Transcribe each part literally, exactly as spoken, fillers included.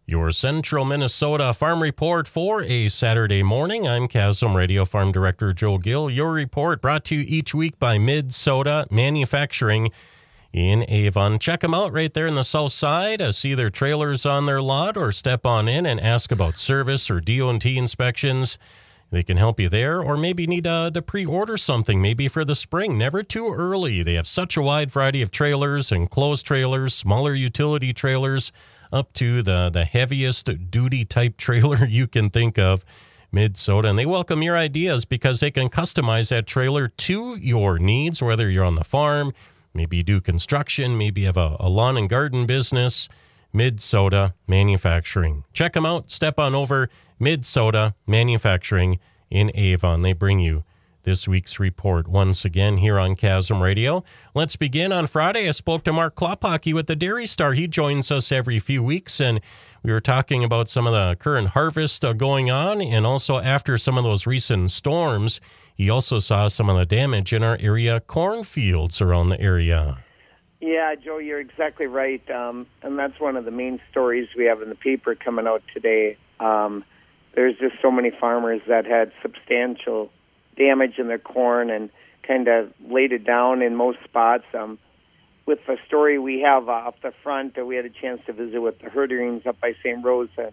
Your Central Minnesota Farm Report for a Saturday morning. I'm Chasm Radio Farm Director Joe Gill. Your report brought to you each week by Mid-Soda Manufacturing in Avon. Check them out right there in the south side. Uh, see their trailers on their lot or step on in and ask about service or D O T inspections. They can help you there, or maybe need uh, to pre-order something, maybe for the spring. Never too early. They have such a wide variety of trailers, enclosed trailers, smaller utility trailers, up to the, the heaviest duty type trailer you can think of, Mid-Soda. And they welcome your ideas because they can customize that trailer to your needs, whether you're on the farm, maybe you do construction, maybe you have a, a lawn and garden business. Mid-Soda Manufacturing. Check them out. Step on over. Mid-Soda Manufacturing in Avon. They bring you this week's report once again here on Chasm Radio. Let's begin. On Friday, I spoke to Mark Klopacki with the Dairy Star. He joins us every few weeks, and we were talking about some of the current harvest uh, going on, and also after some of those recent storms, he also saw some of the damage in our area cornfields around the area. Yeah, Joe, you're exactly right, um, and that's one of the main stories we have in the paper coming out today. Um, there's just so many farmers that had substantial damage in their corn and kind of laid it down in most spots. Um, with the story we have uh, up the front, uh, we had a chance to visit with the Herderings up by Saint Rose, and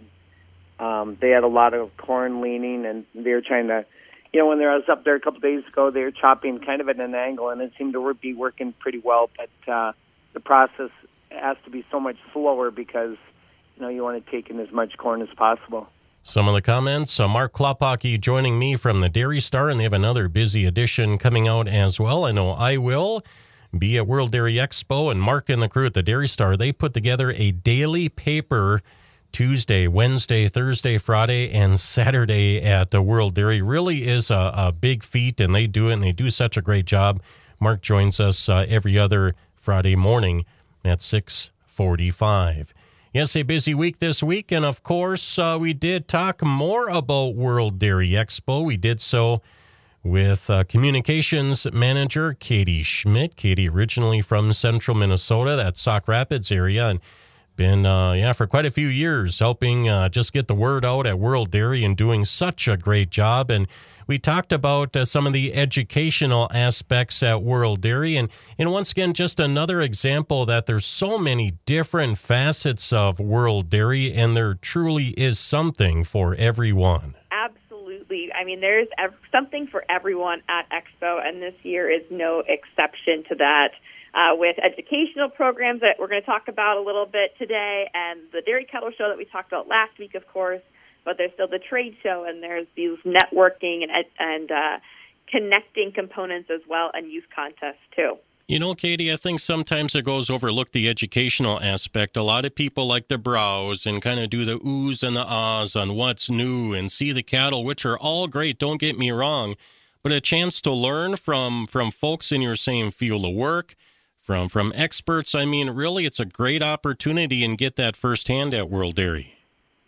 um, they had a lot of corn leaning, and they were trying to, you know, when I was up there a couple days ago, they were chopping kind of at an angle, and it seemed to be working pretty well, but uh, the process has to be so much slower because, you know, you want to take in as much corn as possible. Some of the comments, uh, Mark Klopacki joining me from the Dairy Star, and they have another busy edition coming out as well. I know I will be at World Dairy Expo, and Mark and the crew at the Dairy Star, they put together a daily paper Tuesday, Wednesday, Thursday, Friday, and Saturday at the World Dairy. Really is a, a big feat, and they do it, and they do such a great job. Mark joins us uh, every other Friday morning at six forty-five. Yes, a busy week this week, and of course, uh, we did talk more about World Dairy Expo. We did so with uh, Communications Manager Katie Schmidt. Katie, originally from Central Minnesota, that Sauk Rapids area, and been, uh, yeah, for quite a few years helping uh, just get the word out at World Dairy and doing such a great job. And we talked about uh, some of the educational aspects at World Dairy. And, and once again, just another example that there's so many different facets of World Dairy, and there truly is something for everyone. Absolutely. I mean, there's ev- something for everyone at Expo, and this year is no exception to that. Uh, with educational programs that we're going to talk about a little bit today, and the Dairy Cattle Show that we talked about last week, of course, but there's still the trade show, and there's these networking and and uh, connecting components as well, and youth contests too. You know, Katie, I think sometimes it goes overlooked, the educational aspect. A lot of people like to browse and kind of do the oohs and the ahs on what's new and see the cattle, which are all great, don't get me wrong, but a chance to learn from, from folks in your same field of work, From from experts. I mean, really, it's a great opportunity and get that firsthand at World Dairy.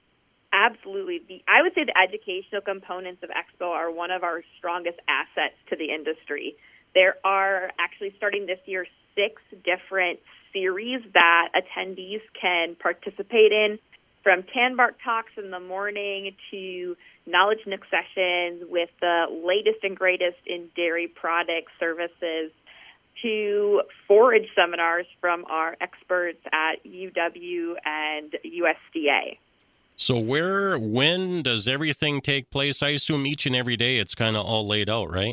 Absolutely. The, I would say the educational components of Expo are one of our strongest assets to the industry. There are actually, starting this year, six different series that attendees can participate in, from Tan Bark Talks in the morning to Knowledge Nook sessions with the latest and greatest in dairy products, services, to forage seminars from our experts at U W and U S D A. So where, when does everything take place? I assume each and every day it's kind of all laid out, right?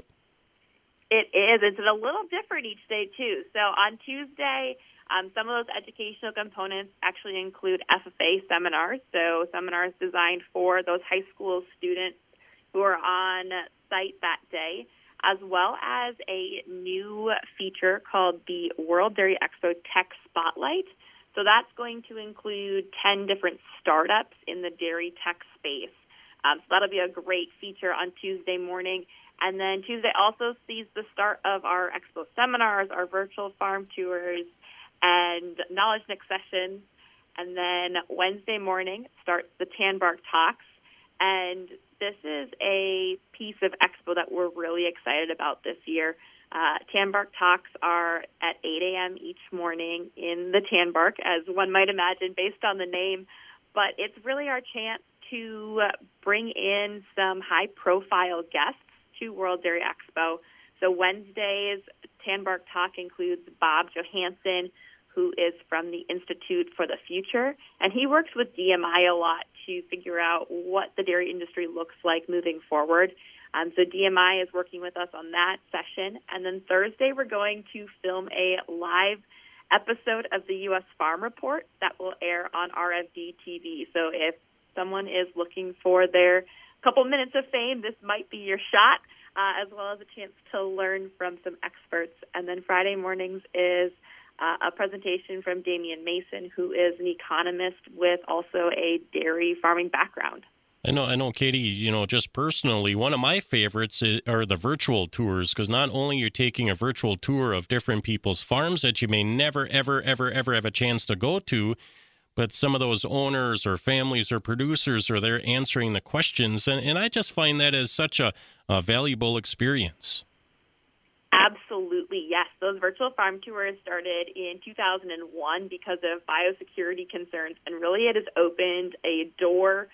It is. It's a little different each day, too. So on Tuesday, um, some of those educational components actually include F F A seminars, so seminars designed for those high school students who are on site that day, as well as a new feature called the World Dairy Expo Tech Spotlight. So that's going to include ten different startups in the dairy tech space. Um, so that'll be a great feature on Tuesday morning. And then Tuesday also sees the start of our Expo seminars, our virtual farm tours, and Knowledge Nook sessions. And then Wednesday morning starts the Tan Bark Talks. And this is a piece of Expo that we're really excited about this year. Uh, Tan Bark Talks are at eight a.m. each morning in the Tan Bark, as one might imagine based on the name. but it's really our chance to bring in some high-profile guests to World Dairy Expo. So Wednesday's Tan Bark Talk includes Bob Johansson, who is from the Institute for the Future, and he works with D M I a lot to figure out what the dairy industry looks like moving forward. Um, so D M I is working with us on that session. And then Thursday, we're going to film a live episode of the U S Farm Report that will air on R F D T V. So if someone is looking for their couple minutes of fame, this might be your shot, uh, as well as a chance to learn from some experts. And then Friday mornings is uh, a presentation from Damian Mason, who is an economist with also a dairy farming background. I know, I know, Katie, you know, just personally, one of my favorites are the virtual tours, because not only you're taking a virtual tour of different people's farms that you may never, ever, ever, ever have a chance to go to, but some of those owners or families or producers are there answering the questions. And, and I just find that as such a, a valuable experience. Absolutely, yes. Those virtual farm tours started in two thousand one because of biosecurity concerns, and really it has opened a door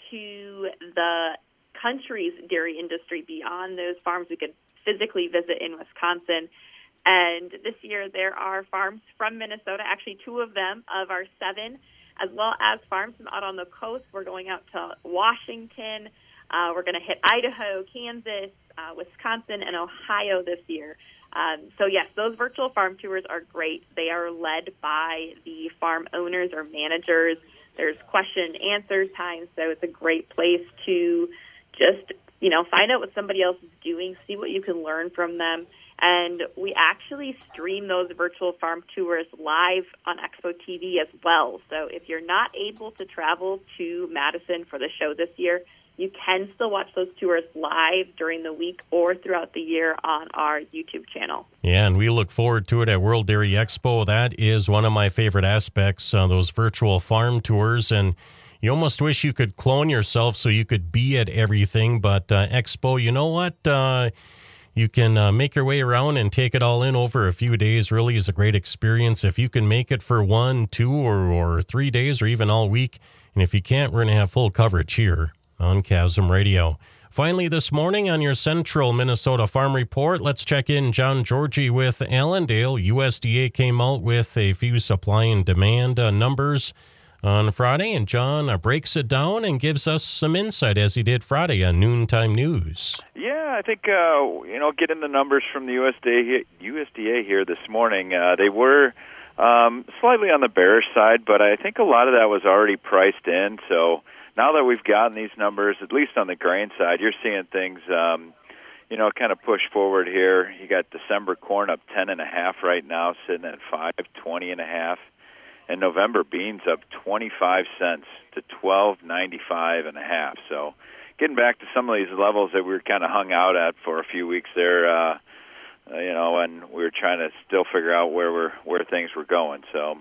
to the country's dairy industry beyond those farms we could physically visit in Wisconsin. And this year there are farms from Minnesota, actually two of them of our seven, as well as farms from out on the coast. We're going out to Washington. Uh, we're going to hit Idaho, Kansas, uh, Wisconsin, and Ohio this year. Um, so, yes, those virtual farm tours are great. They are led by the farm owners or managers. There's question and answer time, so it's a great place to just, you know, find out what somebody else is doing, see what you can learn from them. And we actually stream those virtual farm tours live on Expo T V as well. So if you're not able to travel to Madison for the show this year, you can still watch those tours live during the week or throughout the year on our YouTube channel. Yeah, and we look forward to it at World Dairy Expo. That is one of my favorite aspects, uh, those virtual farm tours. And you almost wish you could clone yourself so you could be at everything. But uh, Expo, you know what? Uh, you can uh, make your way around and take it all in over a few days. Really is a great experience. If you can make it for one, two, or, or three days or even all week. And if you can't, we're going to have full coverage here on Chasm Radio. Finally, this morning on your Central Minnesota Farm Report, let's check in John Georgie with Allendale. U S D A came out with a few supply and demand uh, numbers on Friday, and John uh, breaks it down and gives us some insight, as he did Friday on Noontime News. Yeah, I think, uh, you know, getting the numbers from the U S D A, U S D A here this morning, uh, they were um, slightly on the bearish side, but I think a lot of that was already priced in, so now that we've gotten these numbers, at least on the grain side, you're seeing things, um, you know, kind of push forward here. You got December corn up ten and a half right now, sitting at five twenty and a half, and November beans up twenty-five cents to twelve ninety-five and a half. So, getting back to some of these levels that we were kind of hung out at for a few weeks there, uh, you know, and we were trying to still figure out where we're where things were going. So.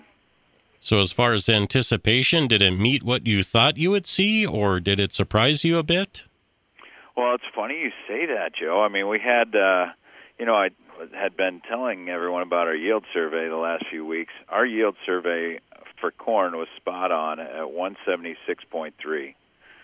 So as far as anticipation, did it meet what you thought you would see, or did it surprise you a bit? Well, it's funny you say that, Joe. I mean, we had, uh, you know, I had been telling everyone about our yield survey the last few weeks. Our yield survey for corn was spot on at one seventy-six point three.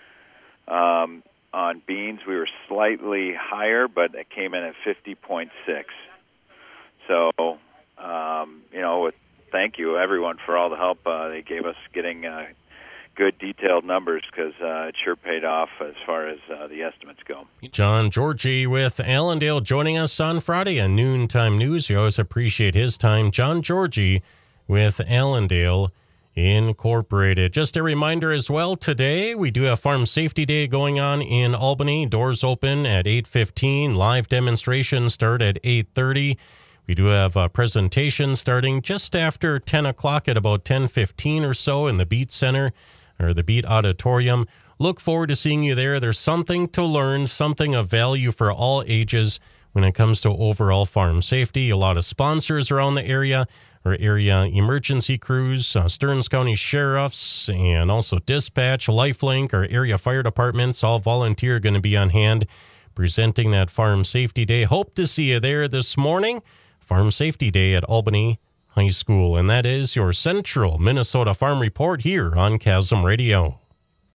Um, on beans, we were slightly higher, but it came in at fifty point six. So, um, you know, with thank you, everyone, for all the help uh, they gave us getting uh, good, detailed numbers, because uh, it sure paid off as far as uh, the estimates go. John Georgie with Allendale joining us on Friday on Noontime News. We always appreciate his time. John Georgie with Allendale Incorporated. Just a reminder as well, today we do have Farm Safety Day going on in Albany. Doors open at eight fifteen. Live demonstrations start at eight thirty. We do have a presentation starting just after ten o'clock at about ten fifteen or so in the Beat Center or the Beat Auditorium. Look forward to seeing you there. There's something to learn, something of value for all ages when it comes to overall farm safety. A lot of sponsors around the area, or area emergency crews, uh, Stearns County Sheriffs, and also Dispatch, Lifelink, our area fire departments, all volunteer going to be on hand presenting that Farm Safety Day. Hope to see you there this morning. Farm Safety Day at Albany High School. And that is your Central Minnesota Farm Report here on Chasm Radio.